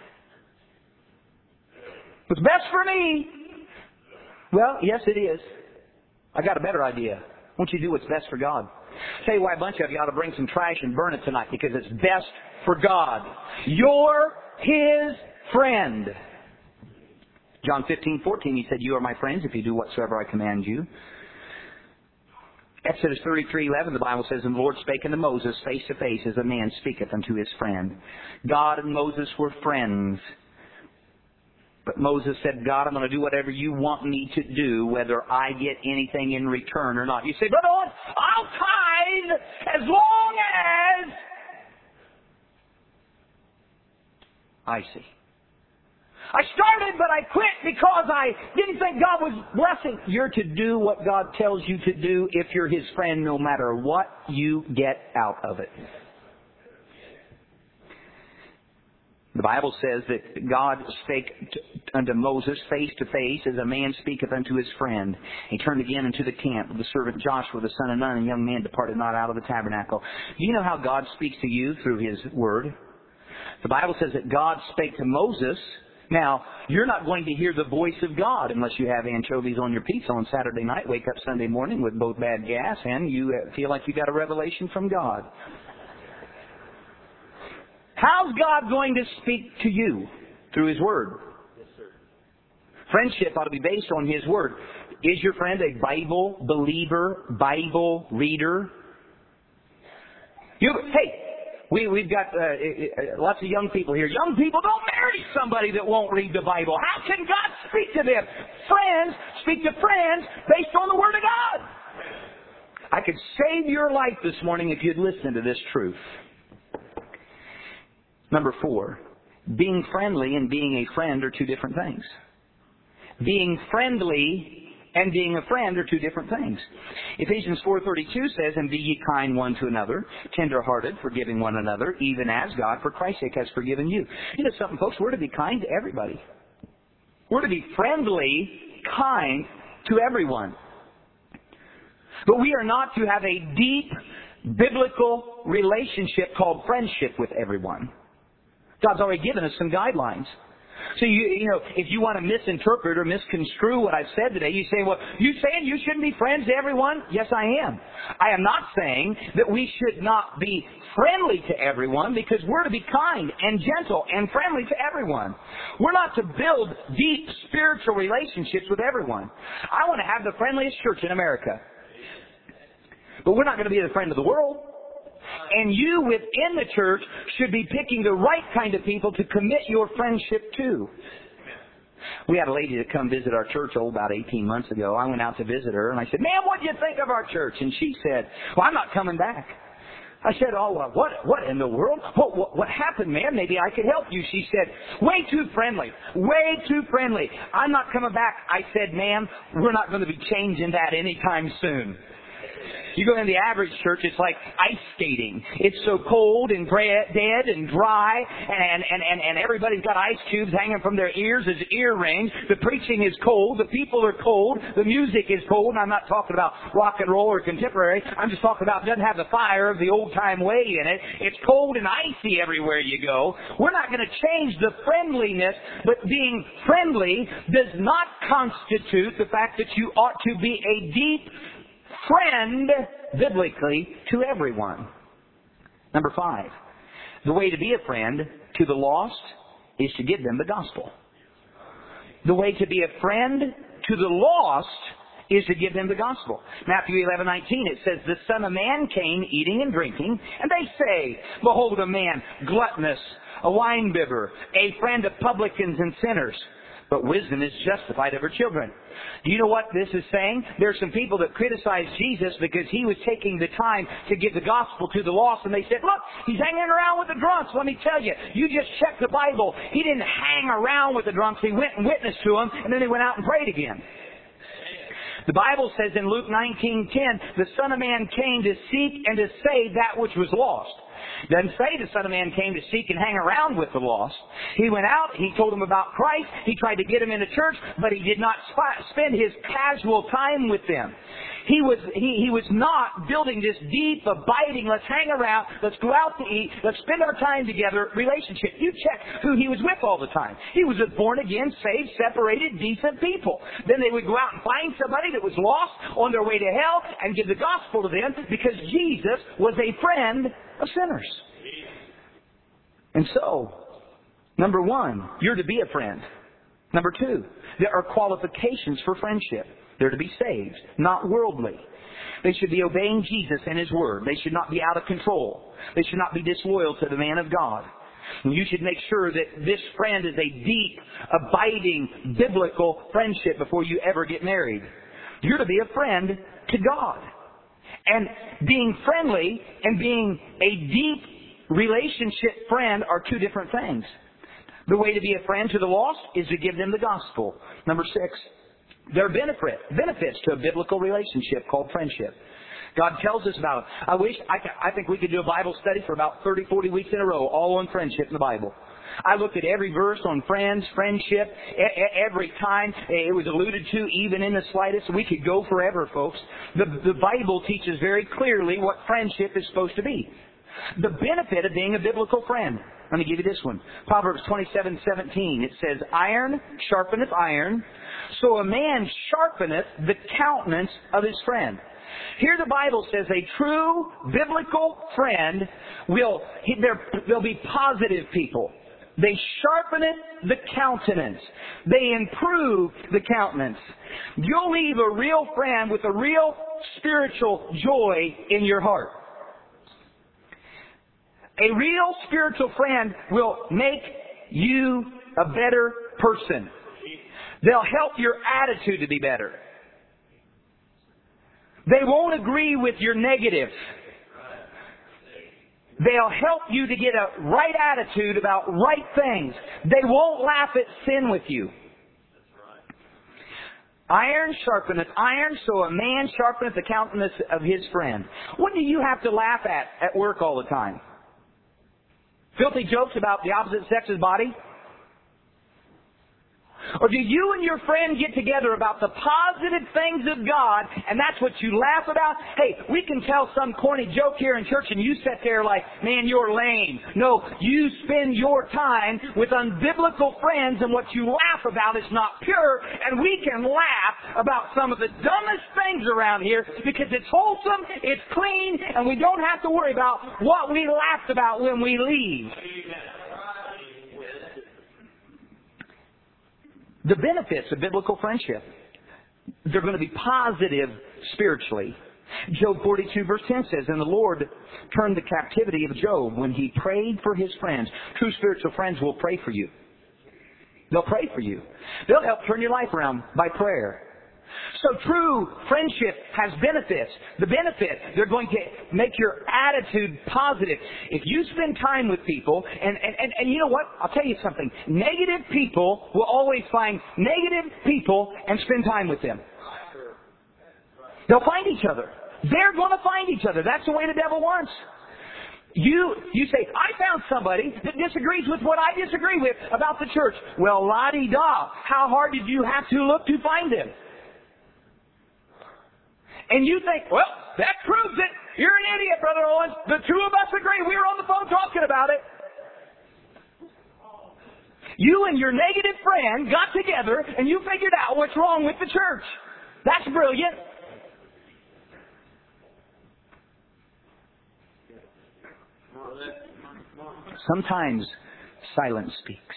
What's best for me? Well, yes, it is. I got a better idea. Why don't you do what's best for God? Tell you why a bunch of you ought to bring some trash and burn it tonight, because it's best for God. You're His friend. John fifteen fourteen, He said, you are my friends if you do whatsoever I command you. Exodus thirty-three eleven, the Bible says, and the Lord spake unto Moses face to face as a man speaketh unto his friend. God and Moses were friends. But Moses said, God, I'm going to do whatever you want me to do, whether I get anything in return or not. You say, Brother Owen, I'll tithe as long as... I see. I started, but I quit because I didn't think God was blessing. You're to do what God tells you to do if you're His friend, no matter what you get out of it. The Bible says that God spake unto Moses face to face as a man speaketh unto his friend. He turned again into the camp. The servant Joshua, the son of Nun, a young man, departed not out of the tabernacle. Do you know how God speaks to you? Through His Word. The Bible says that God spake to Moses. Now, you're not going to hear the voice of God unless you have anchovies on your pizza on Saturday night, wake up Sunday morning with both bad gas, and you feel like you got a revelation from God. How's God going to speak to you? Through His Word.
Yes, sir.
Friendship ought to be based on His Word. Is your friend a Bible believer, Bible reader? You, hey, we, we've got uh, uh, lots of young people here. Young people, don't marry somebody that won't read the Bible. How can God speak to them? Friends speak to friends based on the Word of God. I could save your life this morning if you'd listen to this truth. Number four, being friendly and being a friend are two different things. Being friendly and being a friend are two different things. Ephesians four thirty-two says, and be ye kind one to another, tender-hearted, forgiving one another, even as God for Christ's sake has forgiven you. You know something, folks? We're to be kind to everybody. We're to be friendly, kind to everyone. But we are not to have a deep biblical relationship called friendship with everyone. God's already given us some guidelines. So, you, you know, if you want to misinterpret or misconstrue what I've said today, you say, well, you saying you shouldn't be friends to everyone? Yes, I am. I am not saying that we should not be friendly to everyone, because we're to be kind and gentle and friendly to everyone. We're not to build deep spiritual relationships with everyone. I want to have the friendliest church in America. But we're not going to be the friend of the world. And you within the church should be picking the right kind of people to commit your friendship to. We had a lady that come visit our church oh, about eighteen months ago. I went out to visit her and I said, ma'am, what do you think of our church? And she said, well, I'm not coming back. I said, oh, well, what what in the world? What, what, what happened, ma'am? Maybe I could help you. She said, way too friendly. Way too friendly. I'm not coming back. I said, ma'am, we're not going to be changing that anytime soon. You go in the average church, it's like ice skating. It's so cold and dead and dry, and, and, and, and everybody's got ice cubes hanging from their ears as earrings. The preaching is cold. The people are cold. The music is cold. And I'm not talking about rock and roll or contemporary. I'm just talking about it doesn't have the fire of the old-time way in it. It's cold and icy everywhere you go. We're not going to change the friendliness, but being friendly does not constitute the fact that you ought to be a deep friend, biblically, to everyone. Number five, the way to be a friend to the lost is to give them the gospel. The way to be a friend to the lost is to give them the gospel. Matthew eleven nineteen, it says, the Son of Man came eating and drinking, and they say, behold a man gluttonous, a winebibber, a friend of publicans and sinners. But wisdom is justified of her children. Do you know what this is saying? There are some people that criticize Jesus because He was taking the time to give the gospel to the lost, and they said, look, He's hanging around with the drunks. Let me tell you, you just check the Bible. He didn't hang around with the drunks. He went and witnessed to them, and then He went out and prayed again. The Bible says in Luke nineteen ten, the Son of Man came to seek and to save that which was lost. Doesn't say the Son of Man came to seek and hang around with the lost. He went out, He told them about Christ, He tried to get them into church, but He did not sp- spend His casual time with them. He was, he, he was not building this deep, abiding, let's hang around, let's go out to eat, let's spend our time together relationship. You check who He was with all the time. He was with born again, saved, separated, decent people. Then they would go out and find somebody that was lost on their way to hell and give the gospel to them because Jesus was a friend of sinners. And so, number one, you're to be a friend. Number two, there are qualifications for friendship. They're to be saved, not worldly. They should be obeying Jesus and His Word. They should not be out of control. They should not be disloyal to the man of God. And you should make sure that this friend is a deep, abiding, biblical friendship before you ever get married. You're to be a friend to God. And being friendly and being a deep relationship friend are two different things. The way to be a friend to the lost is to give them the gospel. Number six, there are benefit, benefits to a biblical relationship called friendship. God tells us about it. I wish, I, I think we could do a Bible study for about thirty, forty weeks in a row, all on friendship in the Bible. I looked at every verse on friends, friendship, every time it was alluded to, even in the slightest. We could go forever, folks. The, the Bible teaches very clearly what friendship is supposed to be. The benefit of being a biblical friend. Let me give you this one. Proverbs twenty-seven seventeen. It says, iron sharpeneth iron, so a man sharpeneth the countenance of his friend. Here the Bible says a true biblical friend will, they'll be positive people. They sharpen it, the countenance. They improve the countenance. You'll leave a real friend with a real spiritual joy in your heart. A real spiritual friend will make you a better person. They'll help your attitude to be better. They won't agree with your negative. They'll help you to get a right attitude about right things. They won't laugh at sin with you. Iron sharpeneth iron, so a man sharpeneth the countenance of his friend. What do you have to laugh at at work all the time? Filthy jokes about the opposite sex's body? Or do you and your friend get together about the positive things of God, and that's what you laugh about? Hey, we can tell some corny joke here in church, and you sit there like, man, you're lame. No, you spend your time with unbiblical friends, and what you laugh about is not pure, and we can laugh about some of the dumbest things around here because it's wholesome, it's clean, and we don't have to worry about what we laughed about when we leave. The benefits of biblical friendship, they're going to be positive spiritually. Job forty-two verse ten says, and the Lord turned the captivity of Job when he prayed for his friends. True spiritual friends will pray for you. They'll pray for you. They'll help turn your life around by prayer. So true friendship has benefits. The benefit, they're going to make your attitude positive. If you spend time with people, and, and, and, and you know what? I'll tell you something. Negative people will always find negative people and spend time with them. They'll find each other. They're going to find each other. That's the way the devil wants. You you say, I found somebody that disagrees with what I disagree with about the church. Well, la-di-da. How hard did you have to look to find them? And you think, well, that proves it. You're an idiot, Brother Owens. The two of us agree. We were on the phone talking about it. You and your negative friend got together and you figured out what's wrong with the church. That's brilliant. Sometimes silence speaks.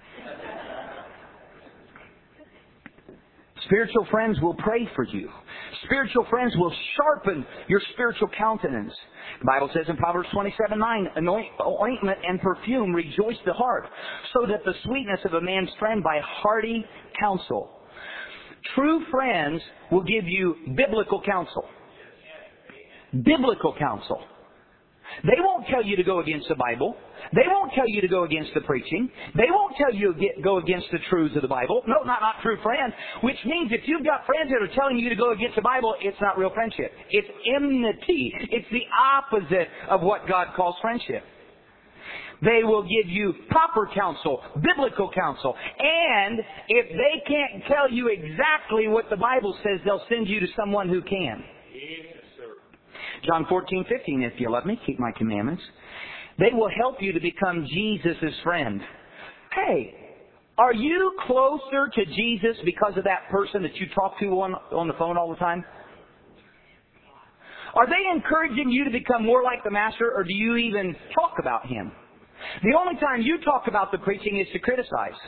Spiritual friends will pray for you. Spiritual friends will sharpen your spiritual countenance. The Bible says in Proverbs twenty-seven nine, ointment and perfume rejoice the heart, so that the sweetness of a man's friend by hearty counsel. True friends will give you biblical counsel. Biblical counsel. They won't tell you to go against the Bible. They won't tell you to go against the preaching. They won't tell you to get, go against the truths of the Bible. No, not, not true friends. Which means if you've got friends that are telling you to go against the Bible, it's not real friendship. It's enmity. It's the opposite of what God calls friendship. They will give you proper counsel, biblical counsel. And if they can't tell you exactly what the Bible says, they'll send you to someone who can. John fourteen fifteen, if you love me, keep my commandments. They will help you to become Jesus' friend. Hey, are you closer to Jesus because of that person that you talk to on, on the phone all the time? Are they encouraging you to become more like the Master, or do you even talk about Him? The only time you talk about the preaching is to criticize.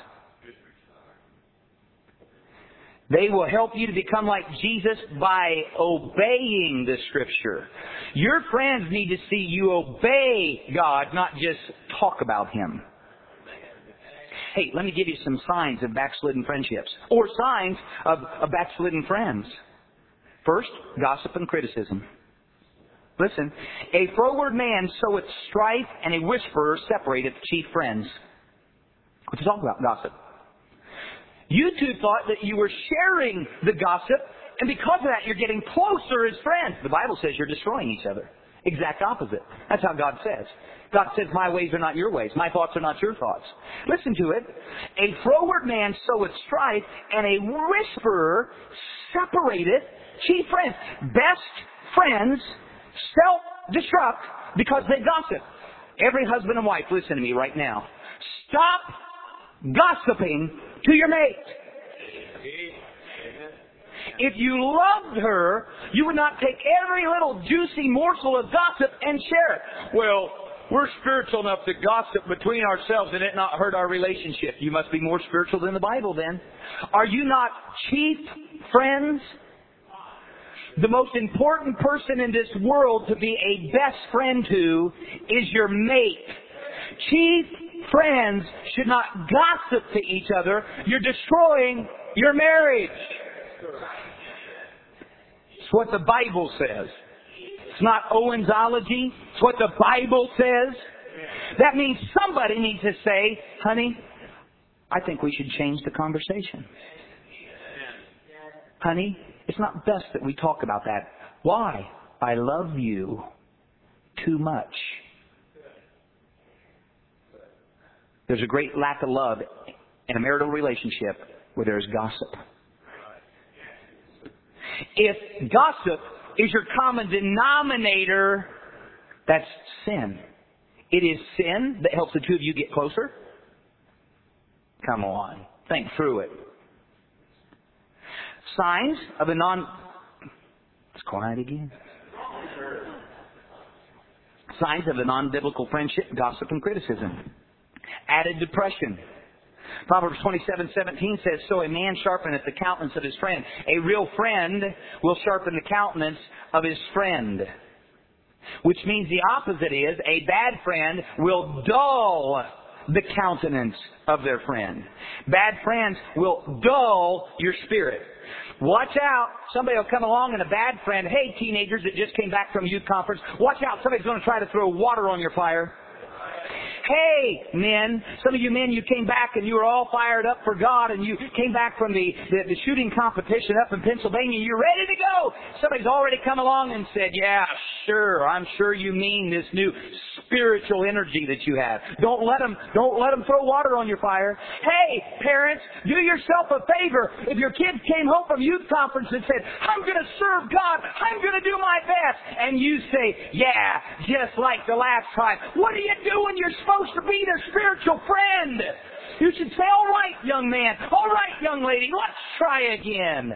They will help you to become like Jesus by obeying the Scripture. Your friends need to see you obey God, not just talk about Him. Hey, let me give you some signs of backslidden friendships, or signs of, of backslidden friends. First, gossip and criticism. Listen, a froward man soweth strife, and a whisperer separateth chief friends. What you talking about? Gossip. You two thought that you were sharing the gossip, and because of that, you're getting closer as friends. The Bible says you're destroying each other. Exact opposite. That's how God says. God says, my ways are not your ways. My thoughts are not your thoughts. Listen to it. A froward man soweth strife, and a whisperer separateth chief friends. Best friends self-destruct because they gossip. Every husband and wife, listen to me right now. Stop gossiping to your mate. If you loved her, you would not take every little juicy morsel of gossip and share it. Well, we're spiritual enough to gossip between ourselves and it not hurt our relationship. You must be more spiritual than the Bible then. Are you not chief friends? The most important person in this world to be a best friend to is your mate. Chief friends should not gossip to each other. You're destroying your marriage. It's what the Bible says. It's not Owensology. It's what the Bible says. That means somebody needs to say, honey, I think we should change the conversation. Honey, it's not best that we talk about that. Why? I love you too much. There's a great lack of love in a marital relationship where there's gossip. If gossip is your common denominator, that's sin. It is sin that helps the two of you get closer. Come on. Think through it. Signs of a non... It's quiet again. Signs of a non-biblical friendship, gossip and criticism. Added depression. Proverbs twenty-seven seventeen says, so a man sharpeneth the countenance of his friend. A real friend will sharpen the countenance of his friend. Which means the opposite is, a bad friend will dull the countenance of their friend. Bad friends will dull your spirit. Watch out. Somebody will come along and a bad friend, hey teenagers that just came back from youth conference, watch out. Somebody's going to try to throw water on your fire. Hey, men, some of you men, you came back and you were all fired up for God and you came back from the, the, the shooting competition up in Pennsylvania. You're ready to go. Somebody's already come along and said, yeah, sure, I'm sure you mean this new spiritual energy that you have. Don't let them, don't let them throw water on your fire. Hey, parents, do yourself a favor. If your kids came home from youth conference and said, I'm going to serve God, I'm going to do my best, and you say, yeah, just like the last time, what do you do when you're supposed to be their spiritual friend? You should say, all right, young man, all right, young lady, let's try again.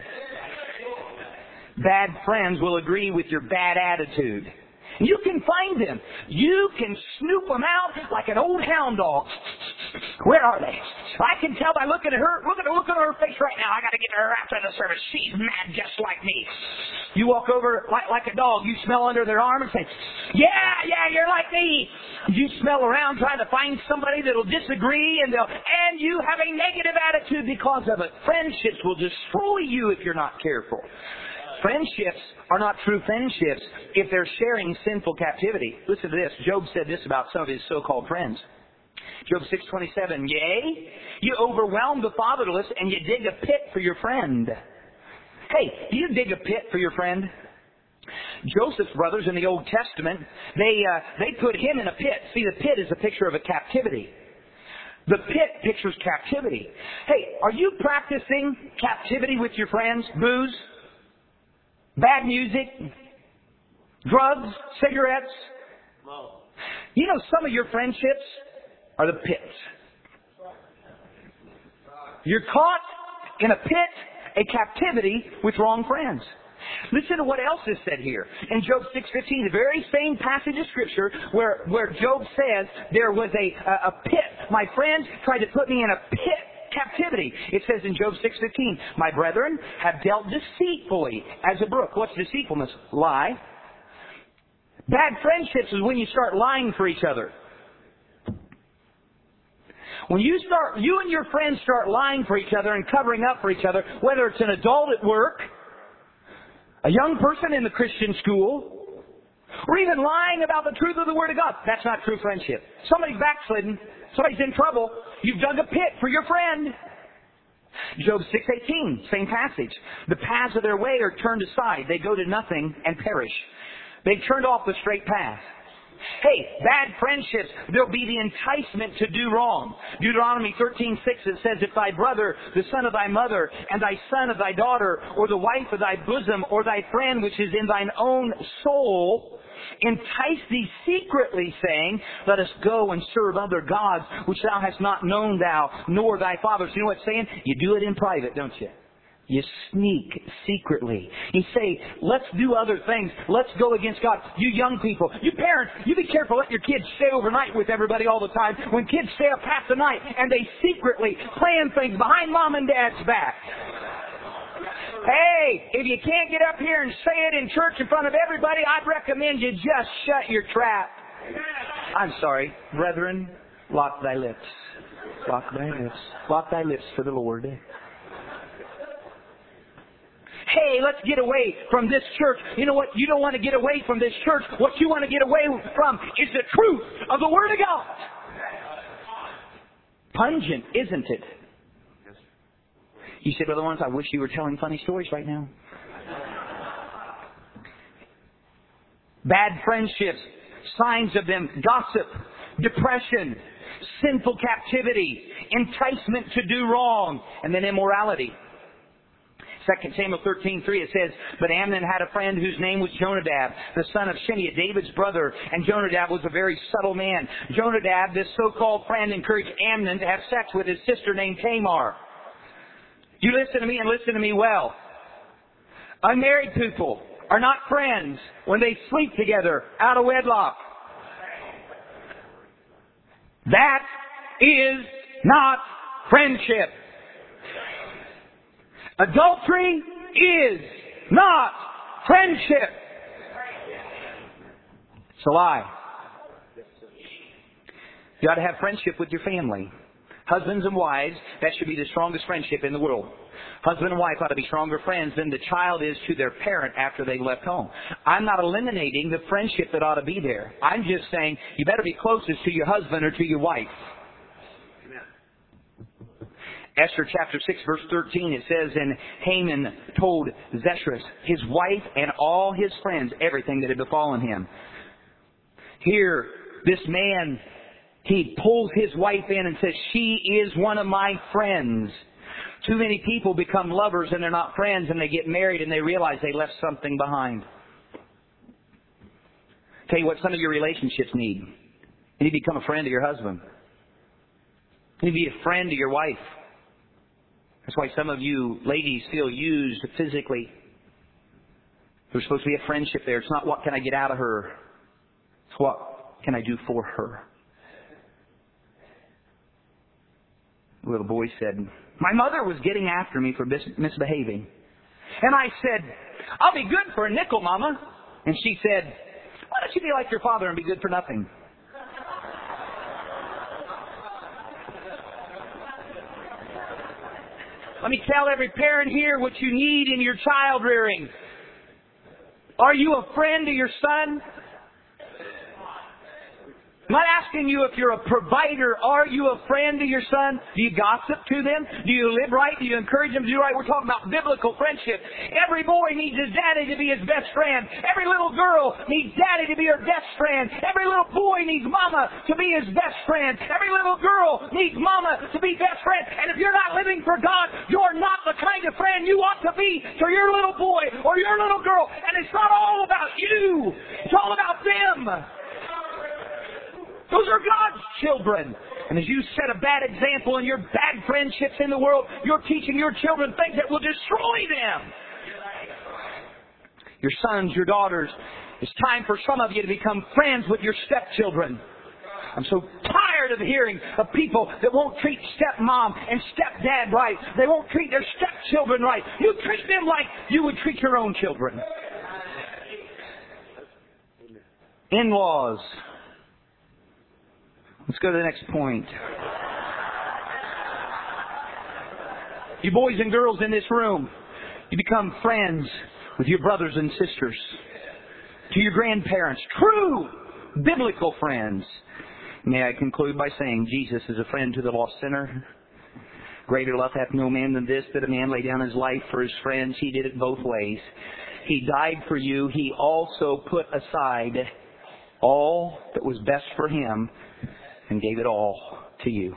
Bad friends will agree with your bad attitude. You can find them. You can snoop them out like an old hound dog. Where are they? I can tell by looking at her. Look at her, look at her face right now. I got to get to her after the service. She's mad just like me. You walk over like, like a dog. You smell under their arm and say, yeah, yeah, you're like me. You smell around trying to find somebody that'll disagree and they'll, and you have a negative attitude because of it. Friendships will destroy you if you're not careful. Friendships are not true friendships if they're sharing sinful captivity. Listen to this. Job said this about some of his so-called friends. Job six twenty-seven, yea, you overwhelm the fatherless and you dig a pit for your friend. Hey, do you dig a pit for your friend? Joseph's brothers in the Old Testament, they uh, they put him in a pit. See, the pit is a picture of a captivity. The pit pictures captivity. Hey, are you practicing captivity with your friends? Booze? Bad music? Drugs? Cigarettes? You know, some of your friendships are the pits. You're caught in a pit, a captivity with wrong friends. Listen to what else is said here. In Job six fifteen, the very same passage of Scripture where, where Job says there was a, a, a pit. My friends tried to put me in a pit. Captivity. It says in Job six fifteen, my brethren have dealt deceitfully as a brook. What's deceitfulness? Lie. Bad friendships is when you start lying for each other. When you start, you and your friends start lying for each other and covering up for each other, whether it's an adult at work, a young person in the Christian school, or even lying about the truth of the Word of God. That's not true friendship. Somebody's backslidden. Somebody's in trouble. You've dug a pit for your friend. Job six eighteen, same passage. The paths of their way are turned aside. They go to nothing and perish. They've turned off the straight path. Hey, bad friendships, there'll be the enticement to do wrong. Deuteronomy thirteen six, it says, if thy brother, the son of thy mother, and thy son of thy daughter, or the wife of thy bosom, or thy friend which is in thine own soul, entice thee secretly, saying, let us go and serve other gods, which thou hast not known thou, nor thy fathers. You know what it's saying? You do it in private, don't you? You sneak secretly. You say, let's do other things. Let's go against God. You young people, you parents, you be careful. Let your kids stay overnight with everybody all the time. When kids stay up half the night and they secretly plan things behind mom and dad's back. Hey, if you can't get up here and say it in church in front of everybody, I'd recommend you just shut your trap. I'm sorry, brethren, lock thy lips. Lock thy lips. Lock thy lips for the Lord. Hey, let's get away from this church. You know what? You don't want to get away from this church. What you want to get away from is the truth of the Word of God. Pungent, isn't it? You say, Brother Lawrence, I wish you were telling funny stories right now. Bad friendships, signs of them, gossip, depression, sinful captivity, enticement to do wrong, and then immorality. Second Samuel thirteen three, it says, but Amnon had a friend whose name was Jonadab, the son of Shimeah, David's brother, and Jonadab was a very subtle man. Jonadab, this so-called friend, encouraged Amnon to have sex with his sister named Tamar. You listen to me and listen to me well. Unmarried people are not friends when they sleep together out of wedlock. That is not friendship. Adultery is not friendship. It's a lie. You ought to have friendship with your family. Husbands and wives, that should be the strongest friendship in the world. Husband and wife ought to be stronger friends than the child is to their parent after they left home. I'm not eliminating the friendship that ought to be there. I'm just saying you better be closest to your husband or to your wife. Esther chapter six verse thirteen, it says, and Haman told Xerxes, his wife and all his friends, everything that had befallen him. Here, this man, he pulls his wife in and says, she is one of my friends. Too many people become lovers and they're not friends, and they get married and they realize they left something behind. Tell you what some of your relationships need. You need to become a friend to your husband. You need to be a friend to your wife. That's why some of you ladies feel used physically. There's supposed to be a friendship there. It's not what can I get out of her. It's what can I do for her. The little boy said, my mother was getting after me for mis- misbehaving. And I said, I'll be good for a nickel, Mama. And she said, why don't you be like your father and be good for nothing? Let me tell every parent here what you need in your child rearing. Are you a friend to your son? I'm not asking you if you're a provider. Are you a friend to your son? Do you gossip to them? Do you live right? Do you encourage them to do right? We're talking about biblical friendship. Every boy needs his daddy to be his best friend. Every little girl needs daddy to be her best friend. Every little boy needs mama to be his best friend. Every little girl needs mama to be best friend. And if you're not living for God, you're not the kind of friend you ought to be to your little boy or your little girl. And it's not all about you. It's all about them. Those are God's children. And as you set a bad example in your bad friendships in the world, you're teaching your children things that will destroy them. Your sons, your daughters, it's time for some of you to become friends with your stepchildren. I'm so tired of hearing of people that won't treat stepmom and stepdad right. They won't treat their stepchildren right. You treat them like you would treat your own children. In-laws. Let's go to the next point. You boys and girls in this room, you become friends with your brothers and sisters, to your grandparents, true biblical friends. May I conclude by saying Jesus is a friend to the lost sinner. Greater love hath no man than this, that a man lay down his life for his friends. He did it both ways. He died for you. He also put aside all that was best for him and gave it all to you.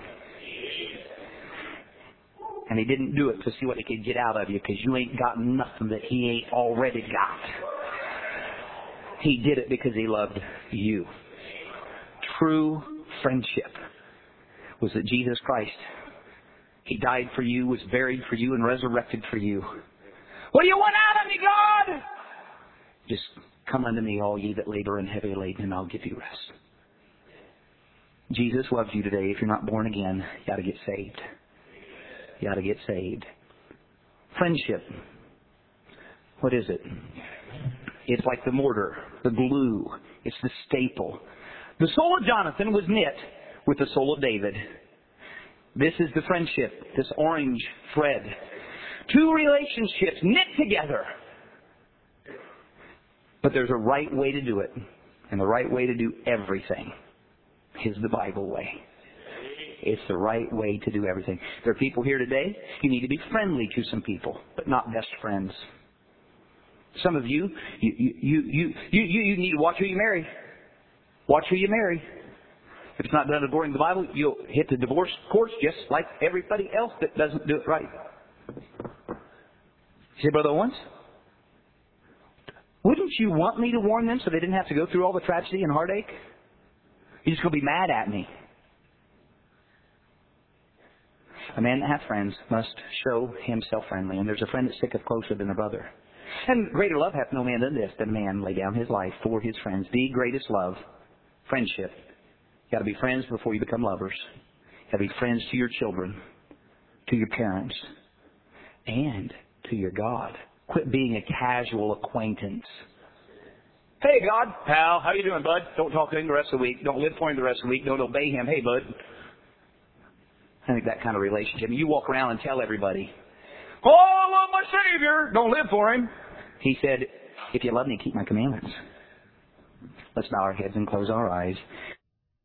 And He didn't do it to see what He could get out of you, because you ain't got nothing that He ain't already got. He did it because He loved you. True friendship was that Jesus Christ, He died for you, was buried for you, and resurrected for you. What do you want out of me, God? Just come unto me, all ye that labor and heavy laden, and I'll give you rest. Jesus loves you today. If you're not born again, you got to get saved. You got to get saved. Friendship. What is it? It's like the mortar, the glue. It's the staple. The soul of Jonathan was knit with the soul of David. This is the friendship, this orange thread. Two relationships knit together. But there's a right way to do it. And the right way to do everything is the Bible way. It's the right way to do everything. There are people here today, you need to be friendly to some people, but not best friends. Some of you, you, you, you, you, you, you need to watch who you marry. Watch who you marry. If it's not done according to the Bible, you'll hit the divorce courts just like everybody else that doesn't do it right. You say, Brother Owens, wouldn't you want me to warn them so they didn't have to go through all the tragedy and heartache? You're just going to be mad at me. A man that hath friends must show himself friendly. And there's a friend that sticketh closer than a brother. And greater love hath no man than this, that a man lay down his life for his friends. The greatest love, friendship. You got to be friends before you become lovers. You got to be friends to your children, to your parents, and to your God. Quit being a casual acquaintance. Hey, God, pal, how you doing, bud? Don't talk to him the rest of the week. Don't live for him the rest of the week. Don't obey him. Hey, bud. I think that kind of relationship. You walk around and tell everybody, oh, I love my Savior. Don't live for him. He said, if you love me, keep my commandments. Let's bow our heads and close our eyes.